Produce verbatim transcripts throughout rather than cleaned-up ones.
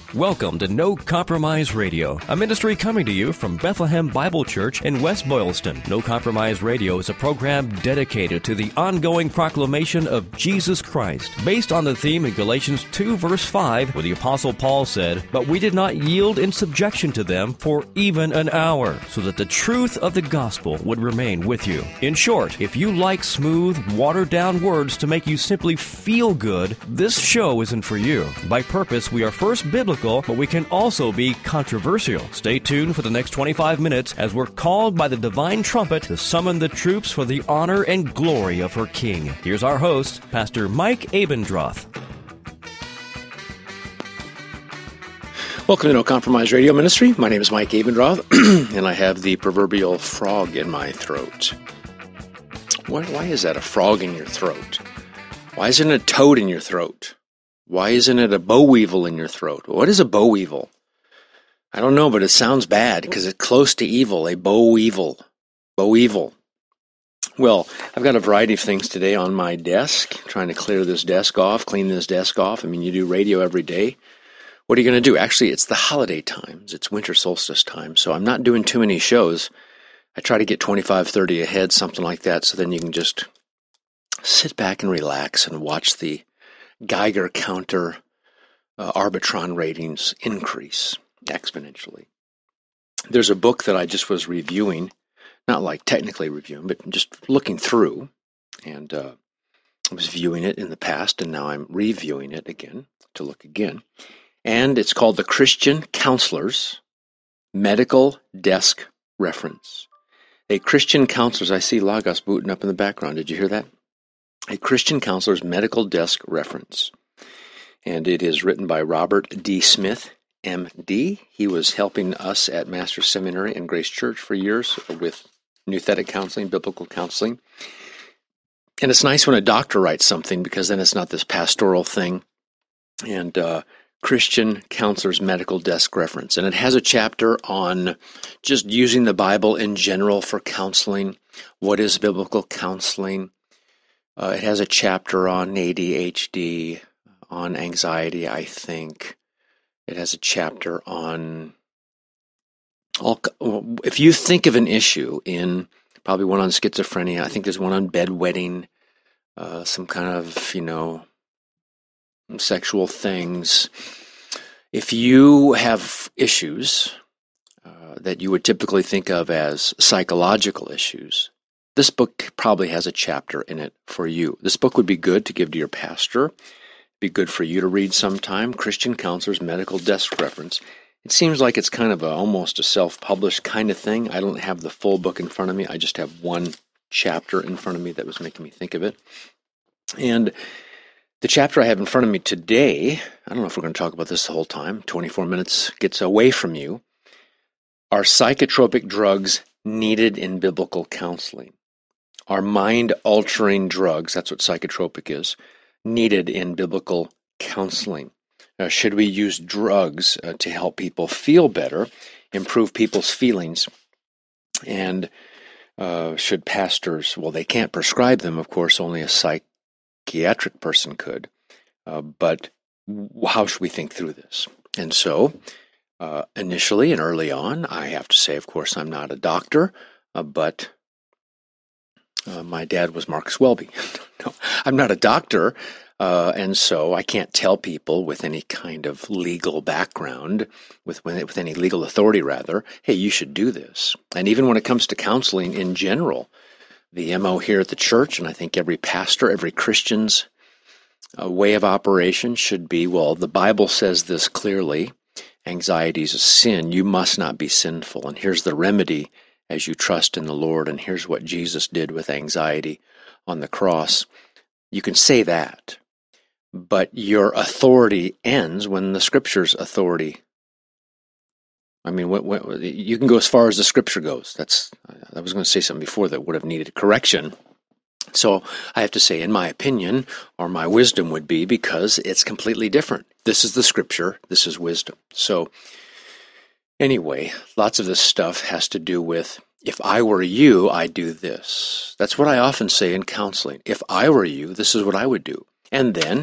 Welcome to No Compromise Radio, a ministry coming to you from Bethlehem Bible Church in West Boylston. No Compromise Radio is a program dedicated to the ongoing proclamation of Jesus Christ, based on the theme in Galatians two, verse five, where the Apostle Paul said, "But we did not yield in subjection to them for even an hour, so that the truth of the gospel would remain with you." In short, if you like smooth, watered-down words to make you simply feel good, this show isn't for you. By purpose, we are first biblical, but we can also be controversial. Stay tuned for the next twenty-five minutes as we're called by the divine trumpet to summon the troops for the honor and glory of her King. Here's our host, Pastor Mike Abendroth. Welcome to No Compromise Radio Ministry. My name is Mike Abendroth, and I have the proverbial frog in my throat. Why, why is that, a frog in your throat? Why isn't it a toad in your throat? Why isn't it a boll weevil in your throat? What is a boll weevil? I don't know, but it sounds bad because it's close to evil. A boll weevil. Boll weevil. Well, I've got a variety of things today on my desk, trying to clear this desk off, clean this desk off. I mean, you do radio every day. What are you going to do? Actually, it's the holiday times. It's winter solstice time, so I'm not doing too many shows. I try to get twenty-five, thirty ahead, something like that, so then you can just sit back and relax and watch the Geiger counter uh, Arbitron ratings increase exponentially. There's a book that I just was reviewing, not like technically reviewing, but just looking through, and uh, I was viewing it in the past, and now I'm reviewing it again to look again. And it's called The Christian Counselor's Medical Desk Reference. A Christian Counselor's, I see Lagos booting up in the background. Did you hear that? A Christian Counselor's Medical Desk Reference. And it is written by Robert D. Smith, M D. He was helping us at Master's Seminary and Grace Church for years with nouthetic counseling, biblical counseling. And it's nice when a doctor writes something, because then it's not this pastoral thing. And uh, Christian Counselor's Medical Desk Reference. And it has a chapter on just using the Bible in general for counseling. What is biblical counseling? Uh, it has a chapter on A D H D, on anxiety, I think. It has a chapter on all. If you think of an issue in, probably one on schizophrenia, I think there's one on bedwetting, uh, some kind of, you know, sexual things. If you have issues uh, that you would typically think of as psychological issues, this book probably has a chapter in it for you. This book would be good to give to your pastor. Be good for you to read sometime. Christian Counselor's Medical Desk Reference. It seems like it's kind of a, almost a self-published kind of thing. I don't have the full book in front of me. I just have one chapter in front of me that was making me think of it. And the chapter I have in front of me today, I don't know if we're going to talk about this the whole time. twenty-four minutes gets away from you. Are psychotropic drugs needed in biblical counseling? Are mind-altering drugs, that's what psychotropic is, needed in biblical counseling? Uh, should we use drugs uh, to help people feel better, improve people's feelings? And uh, should pastors, well, they can't prescribe them, of course, only a psychiatric person could. Uh, but how should we think through this? And so, uh, initially and early on, I have to say, of course, I'm not a doctor, uh, but Uh, my dad was Marcus Welby. No, I'm not a doctor, uh, and so I can't tell people with any kind of legal background, with with any legal authority, rather, hey, you should do this. And even when it comes to counseling in general, the M O here at the church, and I think every pastor, every Christian's uh, way of operation should be, well, the Bible says this clearly, anxiety is a sin. You must not be sinful, and here's the remedy as you trust in the Lord, and here's what Jesus did with anxiety on the cross. You can say that, but your authority ends when the Scripture's authority. I mean, what, what, you can go as far as the Scripture goes. That's I was going to say something before that would have needed correction. So I have to say, in my opinion, or my wisdom would be, because it's completely different. This is the Scripture. This is wisdom. So anyway, lots of this stuff has to do with, if I were you, I'd do this. That's what I often say in counseling. If I were you, this is what I would do. And then,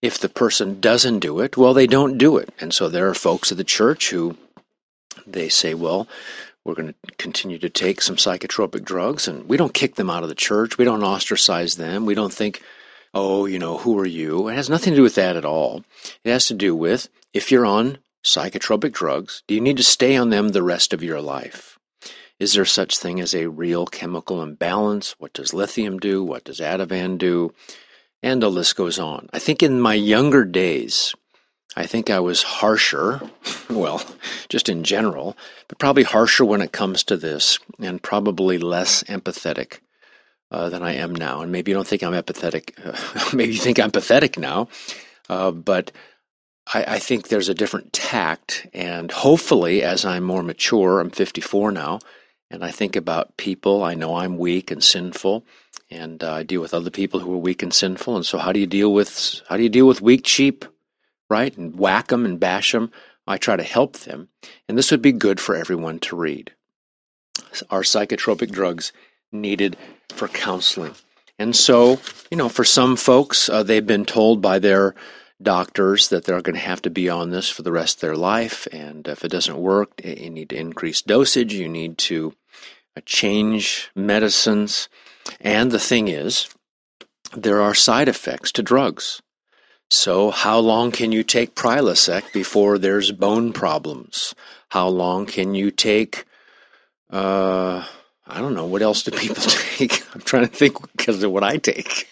If the person doesn't do it, well, they don't do it. And so there are folks at the church who they say, well, we're going to continue to take some psychotropic drugs, and we don't kick them out of the church. We don't ostracize them. We don't think, oh, you know, who are you? It has nothing to do with that at all. It has to do with, if you're on psychotropic drugs, do you need to stay on them the rest of your life? Is there such thing as a real chemical imbalance? What does lithium do? What does Ativan do? And the list goes on. I think in my younger days, I think I was harsher, well, just in general, but probably harsher when it comes to this, and probably less empathetic uh, than I am now. And maybe you don't think I'm empathetic. Uh, maybe you think I'm pathetic now, uh, but I, I think there's a different tact. And hopefully, as I'm more mature, I'm fifty-four now, and I think about people. I know I'm weak and sinful, and uh, I deal with other people who are weak and sinful. And so, how do you deal with how do you deal with weak sheep? Right? And whack them and bash them. I try to help them. And this would be good for everyone to read. Are psychotropic drugs needed for counseling? And so, you know, for some folks, uh, they've been told by their doctors that they're going to have to be on this for the rest of their life. And if it doesn't work, you need to increase dosage. You need to uh, change medicines. And the thing is, there are side effects to drugs. So how long can you take Prilosec before there's bone problems? How long can you take, uh, I don't know, what else do people take? I'm trying to think because of what I take.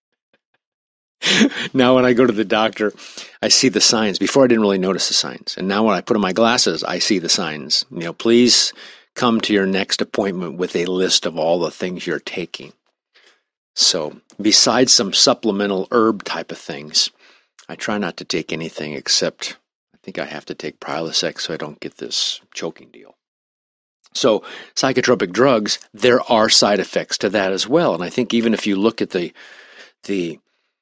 Now when I go to the doctor, I see the signs. Before I didn't really notice the signs. And now when I put on my glasses, I see the signs. You know, please come to your next appointment with a list of all the things you're taking. So besides some supplemental herb type of things, I try not to take anything except I think I have to take Prilosec so I don't get this choking deal. So psychotropic drugs, there are side effects to that as well. And I think even if you look at the the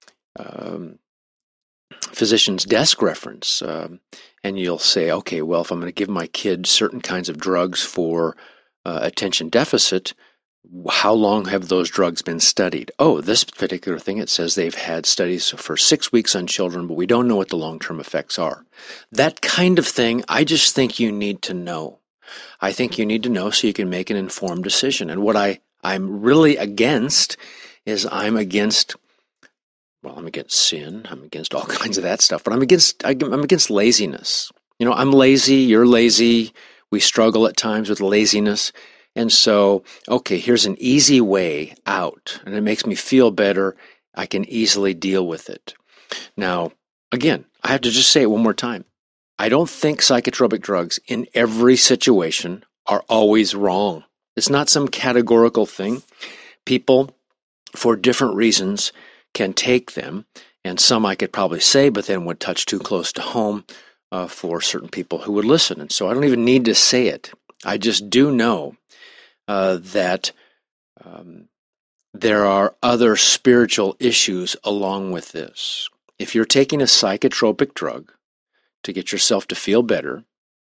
um, physician's desk reference, um, and you'll say, okay, well, if I'm going to give my kid certain kinds of drugs for uh, attention deficit, how long have those drugs been studied? Oh, this particular thing, it says they've had studies for six weeks on children, but we don't know what the long-term effects are. That kind of thing, I just think you need to know. I think you need to know so you can make an informed decision. And what I, I'm really against is I'm against, well, I'm against sin. I'm against all kinds of that stuff, but I'm against, I'm against laziness. You know, I'm lazy, you're lazy. We struggle at times with laziness. And so, okay, here's an easy way out, and it makes me feel better. I can easily deal with it. Now, again, I have to just say it one more time. I don't think psychotropic drugs in every situation are always wrong. It's not some categorical thing. People, for different reasons, can take them, and some I could probably say, but then would touch too close to home uh, for certain people who would listen. And so I don't even need to say it. I just do know Uh, that um, there are other spiritual issues along with this. If you're taking a psychotropic drug to get yourself to feel better,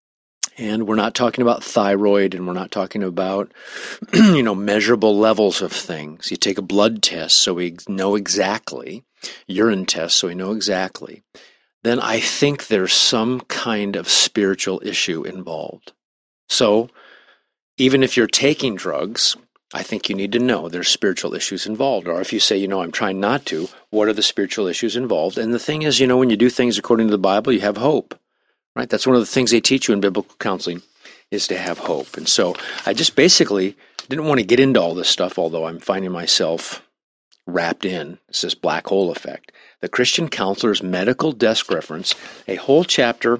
and we're not talking about thyroid, and we're not talking about, you know, measurable levels of things. You take a blood test so we know exactly, urine test so we know exactly, then I think there's some kind of spiritual issue involved. So, even if you're taking drugs, I think you need to know there's spiritual issues involved. Or if you say, you know, I'm trying not to, what are the spiritual issues involved? And the thing is, you know, when you do things according to the Bible, you have hope, right? That's one of the things they teach you in biblical counseling is to have hope. And so I just basically didn't want to get into all this stuff, although I'm finding myself wrapped in. It's this black hole effect. The Christian Counselor's Medical Desk Reference, a whole chapter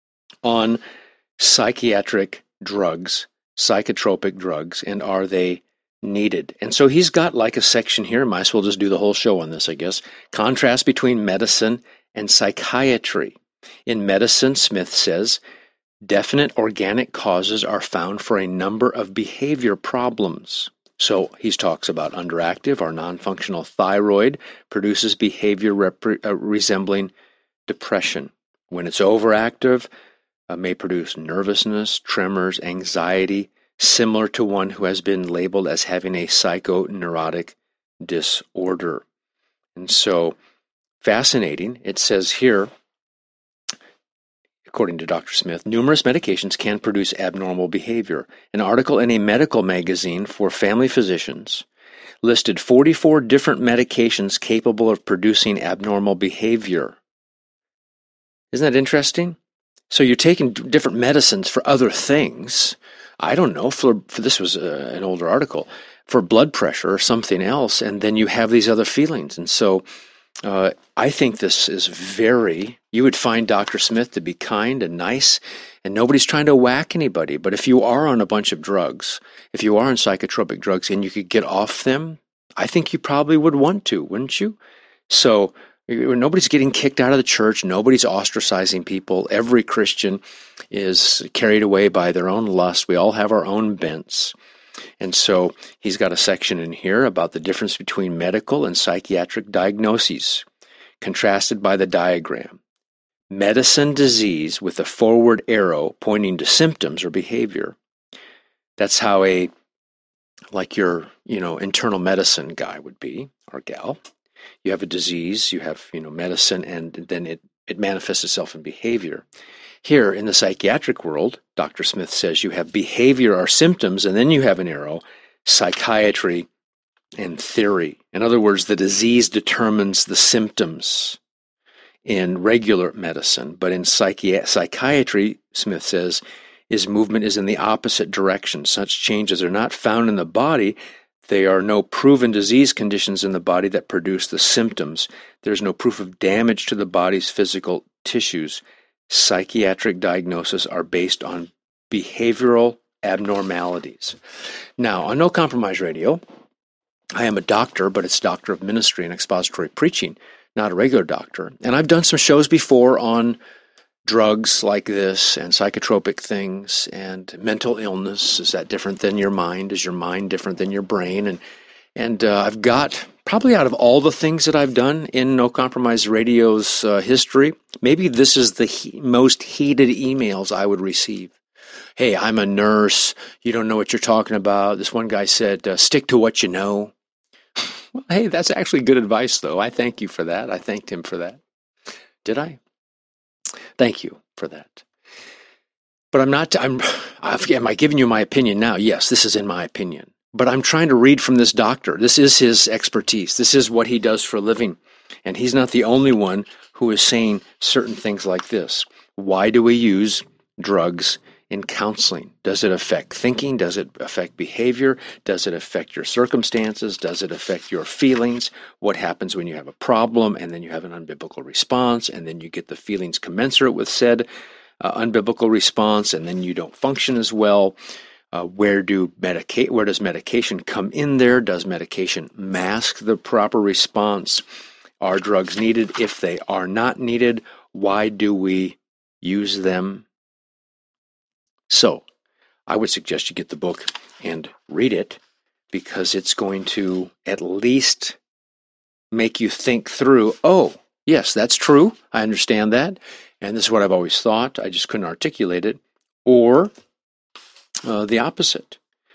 on psychiatric drugs, psychotropic drugs, and are they needed? And so he's got like a section here, might as well just do the whole show on this, I guess. Contrast between medicine and psychiatry. In medicine, Smith says, definite organic causes are found for a number of behavior problems. So he talks about underactive or non-functional thyroid produces behavior rep- uh, resembling depression. When it's overactive, Uh, may produce nervousness, tremors, anxiety, similar to one who has been labeled as having a psychoneurotic disorder. And so fascinating. It says here, according to Doctor Smith, numerous medications can produce abnormal behavior. An article in a medical magazine for family physicians listed forty-four different medications capable of producing abnormal behavior. Isn't that interesting? So you're taking different medicines for other things. I don't know, for, for this was uh, an older article, for blood pressure or something else, and then you have these other feelings. And so uh, I think this is very, you would find Doctor Smith to be kind and nice, and nobody's trying to whack anybody. But if you are on a bunch of drugs, if you are on psychotropic drugs and you could get off them, I think you probably would want to, wouldn't you? So nobody's getting kicked out of the church. Nobody's ostracizing people. Every Christian is carried away by their own lust. We all have our own bents. And so he's got a section in here about the difference between medical and psychiatric diagnoses, contrasted by the diagram. Medicine disease with a forward arrow pointing to symptoms or behavior. That's how a, like your, you know, internal medicine guy would be, or gal. You have a disease, you have, you know, medicine, and then it, it manifests itself in behavior. Here in the psychiatric world, Doctor Smith says you have behavior or symptoms, and then you have an arrow, psychiatry and theory. In other words, the disease determines the symptoms in regular medicine, but in psychi- psychiatry, Smith says, is movement is in the opposite direction. Such changes are not found in the body. There are no proven disease conditions in the body that produce the symptoms. There's no proof of damage to the body's physical tissues. Psychiatric diagnoses are based on behavioral abnormalities. Now, on No Compromise Radio, I am a doctor, but it's doctor of ministry and expository preaching, not a regular doctor. And I've done some shows before on drugs like this and psychotropic things and mental illness. Is that different than your mind? Is your mind different than your brain? And and uh, I've got, probably out of all the things that I've done in No Compromise Radio's uh, history, maybe this is the he- most heated emails I would receive. Hey, I'm a nurse. You don't know what you're talking about. This one guy said, uh, stick to what you know. Well, hey, that's actually good advice, though. I thank you for that. I thanked him for that. Did I? Thank you for that. But I'm not, I'm, am I giving you my opinion now? Yes, this is in my opinion. But I'm trying to read from this doctor. This is his expertise. This is what he does for a living. And he's not the only one who is saying certain things like this. Why do we use drugs in counseling? Does it affect thinking? Does it affect behavior? Does it affect your circumstances? Does it affect your feelings? What happens when you have a problem and then you have an unbiblical response and then you get the feelings commensurate with said uh, unbiblical response and then you don't function as well? Uh, where do medica- where does medication come in there? Does medication mask the proper response? Are drugs needed? If they are not needed, why do we use them? So, I would suggest you get the book and read it because it's going to at least make you think through, oh, yes, that's true. I understand that. And this is what I've always thought. I just couldn't articulate it. Or uh, the opposite.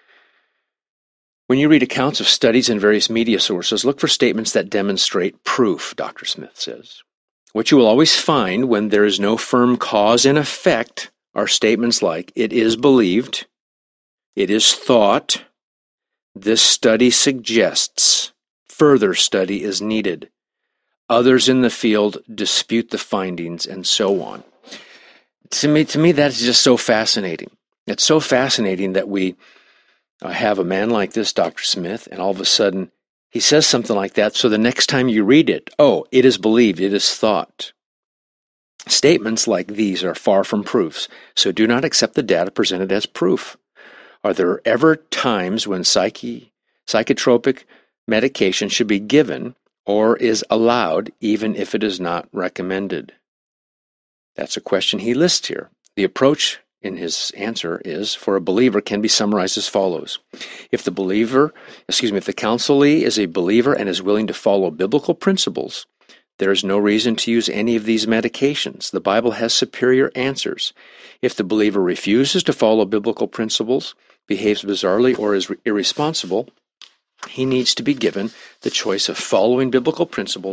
When you read accounts of studies in various media sources, look for statements that demonstrate proof, Doctor Smith says. What you will always find when there is no firm cause and effect are statements like, it is believed, it is thought, this study suggests, further study is needed, others in the field dispute the findings, and so on. To me, to me, that's just so fascinating. It's so fascinating that we uh, have a man like this, Doctor Smith, and all of a sudden he says something like that, so the next time you read it, oh, it is believed, it is thought. Statements like these are far from proofs, so do not accept the data presented as proof. Are there ever times when psyche, psychotropic medication should be given or is allowed even if it is not recommended? That's a question he lists here. The approach in his answer is, for a believer, can be summarized as follows. If the believer, excuse me, if the counselee is a believer and is willing to follow biblical principles, there is no reason to use any of these medications. The Bible has superior answers. If the believer refuses to follow biblical principles, behaves bizarrely, or is irresponsible, he needs to be given the choice of following biblical principles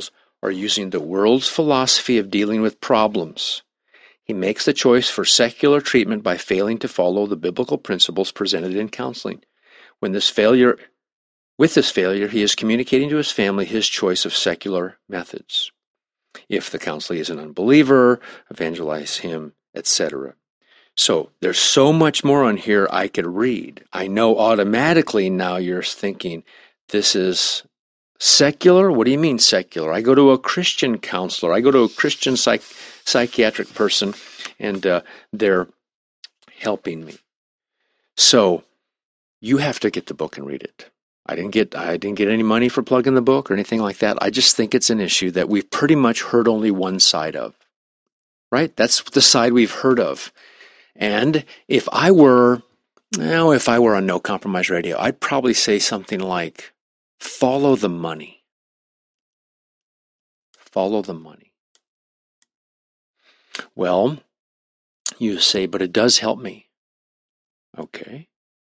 or using the world's philosophy of dealing with problems. He makes the choice for secular treatment by failing to follow the biblical principles presented in counseling. When this failure, with this failure, he is communicating to his family his choice of secular methods. If the counselee is an unbeliever, evangelize him, et cetera. So there's so much more on here I could read. I know automatically now you're thinking, this is secular? What do you mean secular? I go to a Christian counselor. I go to a Christian psych- psychiatric person, and uh, they're helping me. So you have to get the book and read it. I didn't get I didn't get any money for plugging the book or anything like that. I just think it's an issue that we've pretty much heard only one side of. Right? That's the side we've heard of. And if I were, well, if I were on No Compromise Radio, I'd probably say something like, follow the money. Follow the money. Well, you say, but it does help me. Okay.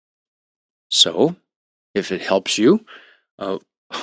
So, if it helps you, uh,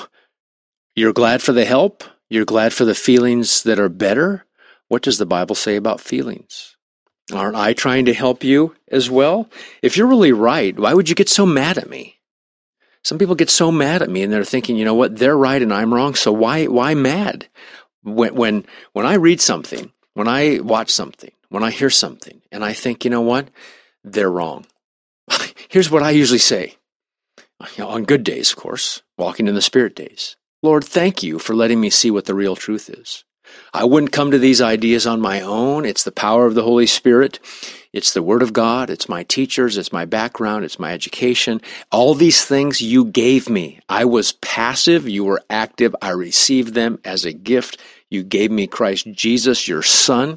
you're glad for the help? You're glad for the feelings that are better? What does the Bible say about feelings? Aren't I trying to help you as well? If you're really right, why would you get so mad at me? Some people get so mad at me and they're thinking, you know what, they're right and I'm wrong, so why why mad? When when when I read something, when I watch something, when I hear something, and I think, you know what, they're wrong. Here's what I usually say. You know, on good days, of course, walking in the Spirit days. Lord, thank you for letting me see what the real truth is. I wouldn't come to these ideas on my own. It's the power of the Holy Spirit. It's the Word of God. It's my teachers. It's my background. It's my education. All these things you gave me. I was passive. You were active. I received them as a gift. You gave me Christ Jesus, your Son.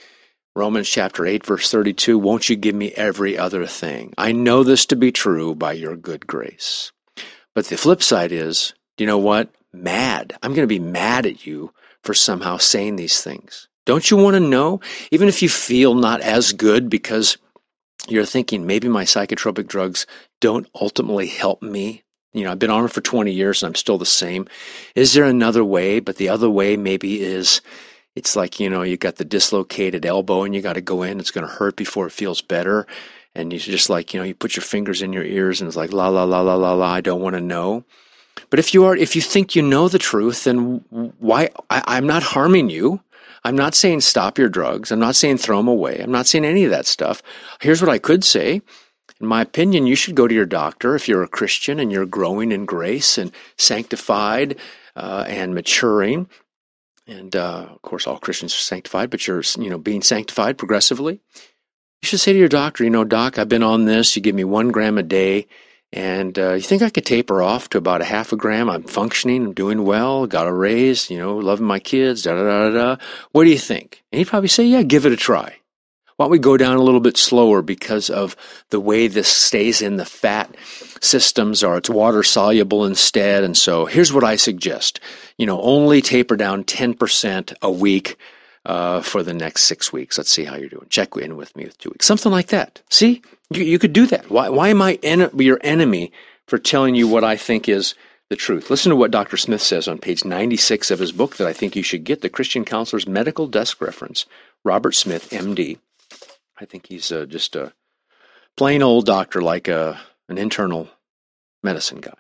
Romans chapter eight, verse thirty-two, won't you give me every other thing? I know this to be true by your good grace. But the flip side is, you know what? Mad. I'm going to be mad at you for somehow saying these things. Don't you want to know? Even if you feel not as good because you're thinking maybe my psychotropic drugs don't ultimately help me. You know, I've been on it for twenty years and I'm still the same. Is there another way? But the other way maybe is, it's like, you know, you got the dislocated elbow and you got to go in. It's going to hurt before it feels better. And you just like, you know, you put your fingers in your ears and it's like, la, la, la, la, la, la, I don't want to know. But if you are, if you think you know the truth, then why, I, I'm not harming you. I'm not saying stop your drugs. I'm not saying throw them away. I'm not saying any of that stuff. Here's what I could say. In my opinion, you should go to your doctor if you're a Christian and you're growing in grace and sanctified uh, and maturing. And, uh, of course, all Christians are sanctified, but you're, you know, being sanctified progressively. You should say to your doctor, you know, doc, I've been on this. You give me one gram a day, and uh, you think I could taper off to about a half a gram? I'm functioning, I'm doing well, got a raise, you know, loving my kids, da-da-da-da-da. What do you think? And he'd probably say, yeah, give it a try. Why don't we go down a little bit slower because of the way this stays in the fat systems, or it's water soluble instead. And so here's what I suggest. You know, only taper down ten percent a week uh, for the next six weeks. Let's see how you're doing. Check in with me with two weeks. Something like that. See, you, you could do that. Why, why am I en- your enemy for telling you what I think is the truth? Listen to what Doctor Smith says on page ninety-six of his book that I think you should get, The Christian Counselor's Medical Desk Reference. Robert Smith, M D. I think he's uh, just a plain old doctor, like a, an internal medicine guy.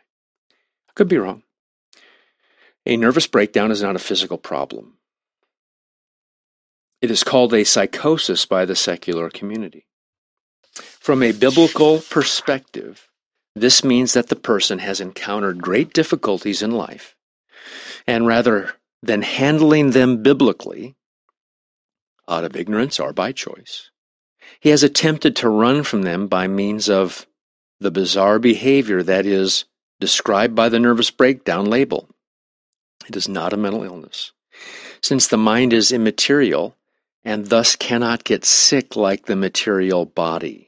I could be wrong. A nervous breakdown is not a physical problem. It is called a psychosis by the secular community. From a biblical perspective, this means that the person has encountered great difficulties in life, and rather than handling them biblically, out of ignorance or by choice, he has attempted to run from them by means of the bizarre behavior that is described by the nervous breakdown label. It is not a mental illness, since the mind is immaterial and thus cannot get sick like the material body.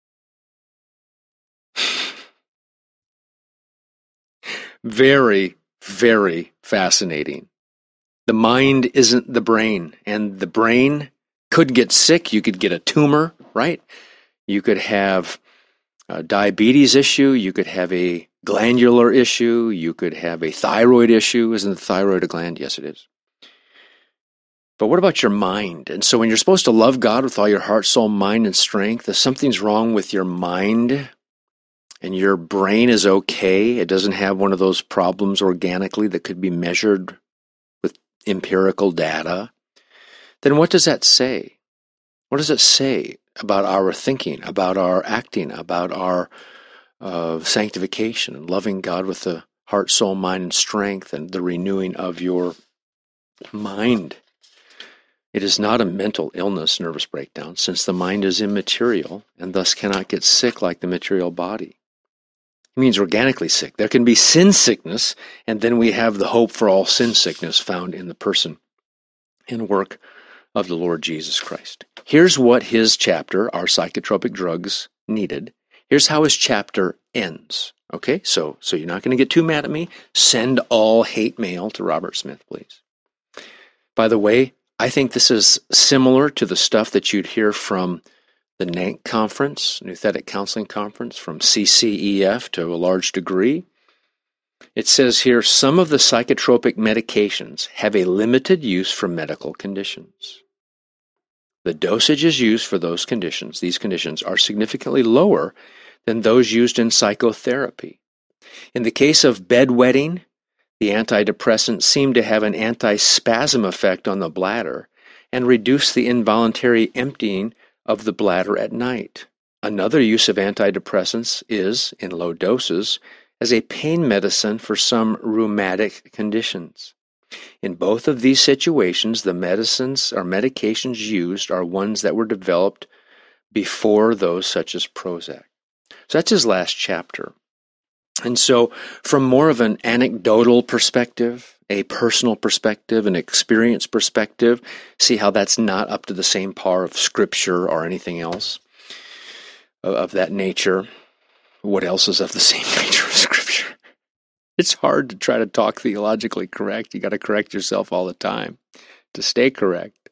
Very, very fascinating. The mind isn't the brain, and the brain could get sick. You could get a tumor, right? You could have a diabetes issue. You could have a glandular issue. You could have a thyroid issue. Isn't the thyroid a gland? Yes, it is. But what about your mind? And so when you're supposed to love God with all your heart, soul, mind, and strength, if something's wrong with your mind and your brain is okay, it doesn't have one of those problems organically that could be measured with empirical data, then what does that say? What does it say about our thinking, about our acting, about our uh, sanctification and loving God with the heart, soul, mind, and strength, and the renewing of your mind? It is not a mental illness, nervous breakdown, since the mind is immaterial and thus cannot get sick like the material body. It means organically sick. There can be sin sickness, and then we have the hope for all sin sickness found in the person and work of the Lord Jesus Christ. Here's what his chapter, Are Psychotropic Drugs Needed? Here's how his chapter ends. Okay, so, so you're not going to get too mad at me. Send all hate mail to Robert Smith, please. By the way, I think this is similar to the stuff that you'd hear from the N A C conference, Nouthetic Counseling Conference, from C C E F to a large degree. It says here, some of the psychotropic medications have a limited use for medical conditions. The dosages used for those conditions, these conditions, are significantly lower than those used in psychotherapy. In the case of bedwetting, the antidepressants seem to have an antispasm effect on the bladder and reduce the involuntary emptying of the bladder at night. Another use of antidepressants is, in low doses, as a pain medicine for some rheumatic conditions. In both of these situations, the medicines or medications used are ones that were developed before those such as Prozac. So that's his last chapter. And so from more of an anecdotal perspective, a personal perspective, an experience perspective, see how that's not up to the same par of Scripture or anything else of that nature. What else is of the same nature of Scripture? It's hard to try to talk theologically correct. You got to correct yourself all the time to stay correct.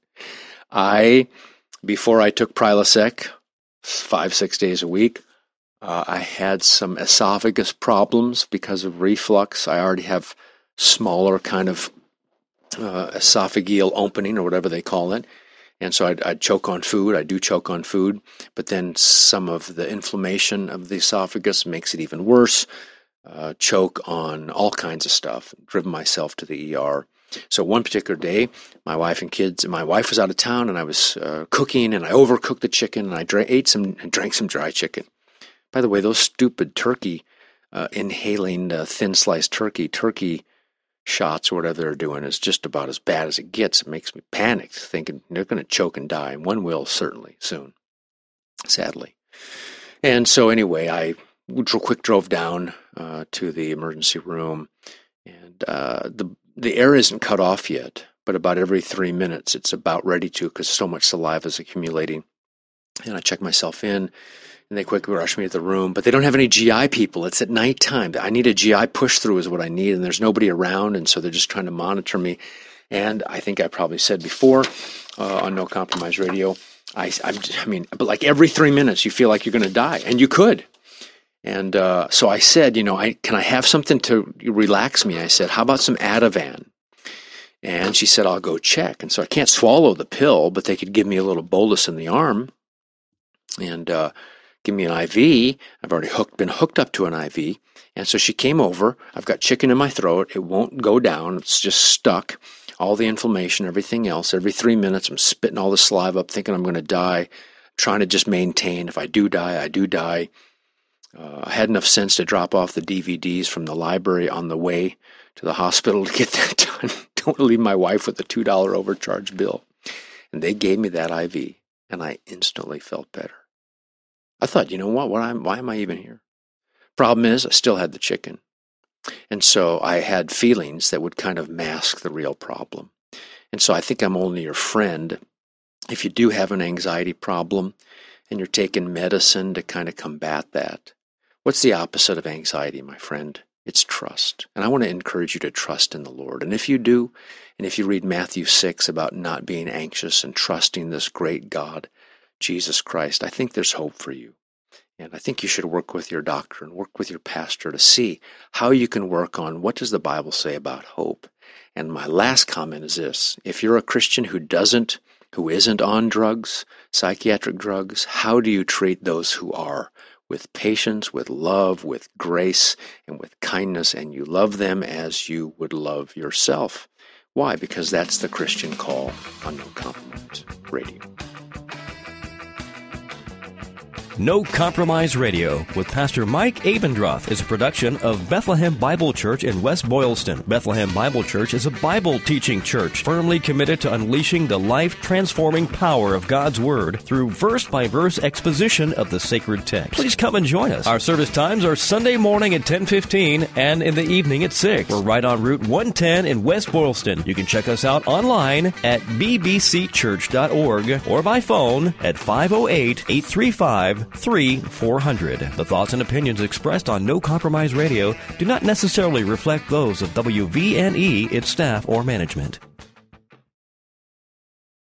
I, before I took Prilosec, five, six days a week, Uh, I had some esophagus problems because of reflux. I already have smaller kind of uh, esophageal opening or whatever they call it. And so I'd, I'd choke on food. I do choke on food. But then some of the inflammation of the esophagus makes it even worse. Uh, choke on all kinds of stuff. Driven myself to the E R. So one particular day, my wife and kids, my wife was out of town and I was uh, cooking and I overcooked the chicken and I dra- ate some and drank some dry chicken. By the way, those stupid turkey, uh, inhaling uh, thin-sliced turkey, turkey shots or whatever they're doing is just about as bad as it gets. It makes me panic, thinking they're going to choke and die. And one will certainly soon, sadly. And so anyway, I quick drove down uh, to the emergency room, and uh, the the air isn't cut off yet, but about every three minutes it's about ready to because so much saliva is accumulating. And I check myself in. And they quickly rush me to the room, but they don't have any G I people. It's at nighttime. I need a G I push-through is what I need, and there's nobody around, and so they're just trying to monitor me. And I think I probably said before uh, on No Compromise Radio, I, I, I mean, but like every three minutes you feel like you're going to die, and you could. And uh, so I said, you know, I, can I have something to relax me? I said, how about some Ativan? And she said, I'll go check. And so I can't swallow the pill, but they could give me a little bolus in the arm. And uh give me an I V. I've already hooked, been hooked up to an I V. And so she came over. I've got chicken in my throat. It won't go down. It's just stuck. All the inflammation, everything else. Every three minutes, I'm spitting all the saliva up, thinking I'm going to die, trying to just maintain. If I do die, I do die. Uh, I had enough sense to drop off the D V Ds from the library on the way to the hospital to get that done. Don't want to leave my wife with a two dollars overcharge bill. And they gave me that I V, and I instantly felt better. I thought, you know what, what I'm, why am I even here? Problem is, I still had the chicken. And so I had feelings that would kind of mask the real problem. And so I think I'm only your friend if you do have an anxiety problem and you're taking medicine to kind of combat that. What's the opposite of anxiety, my friend? It's trust. And I want to encourage you to trust in the Lord. And if you do, and if you read Matthew six about not being anxious and trusting this great God, Jesus Christ, I think there's hope for you. And I think you should work with your doctor and work with your pastor to see how you can work on what does the Bible say about hope And my last comment is this. If you're a Christian who doesn't, who isn't on drugs, psychiatric drugs, how do you treat those who are? With patience, with love, with grace, and with kindness, and you love them as you would love yourself. Why? Because that's the Christian call on No Compromise Radio. No Compromise Radio with Pastor Mike Abendroth is a production of Bethlehem Bible Church in West Boylston. Bethlehem Bible Church is a Bible teaching church firmly committed to unleashing the life-transforming power of God's Word through verse-by-verse exposition of the sacred text. Please come and join us. Our service times are Sunday morning at ten fifteen and in the evening at six. We're right on Route one ten in West Boylston. You can check us out online at b b c church dot org or by phone at five oh eight, eight three five, three four hundred. The thoughts and opinions expressed on No Compromise Radio do not necessarily reflect those of W V N E, its staff, or management.